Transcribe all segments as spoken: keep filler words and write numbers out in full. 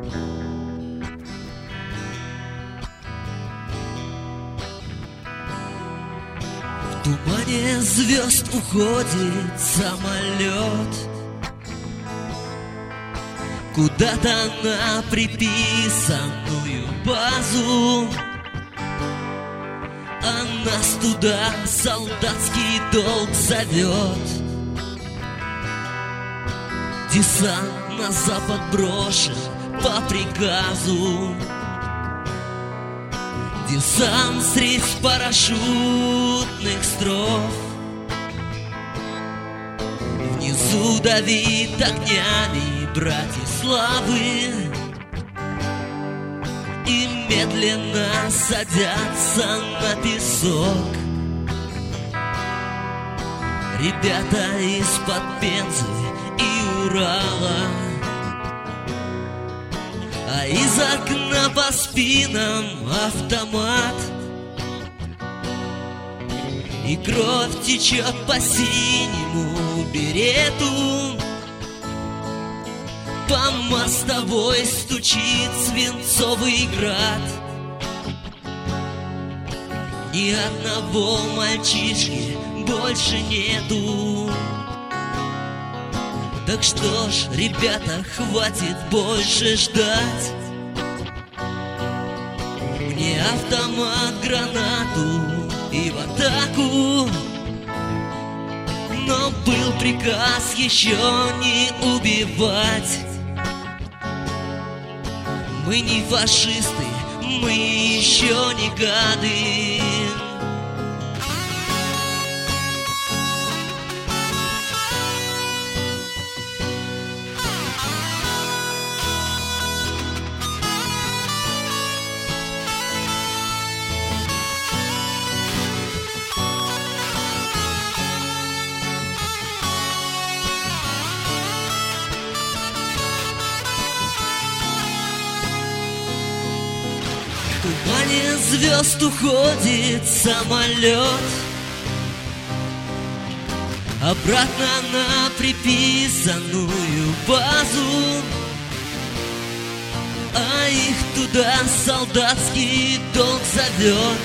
В тумане звезд уходит самолет куда-то на приписанную базу, а нас туда солдатский долг зовет. Десант на запад брошен по приказу, десант средь парашютных строф. Внизу давит огнями Братиславы и медленно садятся на песок ребята из-под Пензы и Урала, а из окна по спинам автомат, и кровь течет по синему берету. По мостовой стучит свинцовый град. Ни одного мальчишки больше нету. Так что ж, ребята, хватит больше ждать. Мне автомат, гранату и в атаку. Но был приказ еще не убивать. Мы не фашисты, мы еще не гады. В тумане звезд уходит самолет обратно на приписанную базу, а их туда солдатский долг зовет.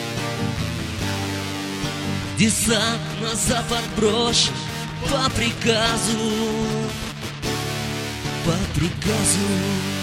Десант на запад брошен по приказу, по приказу.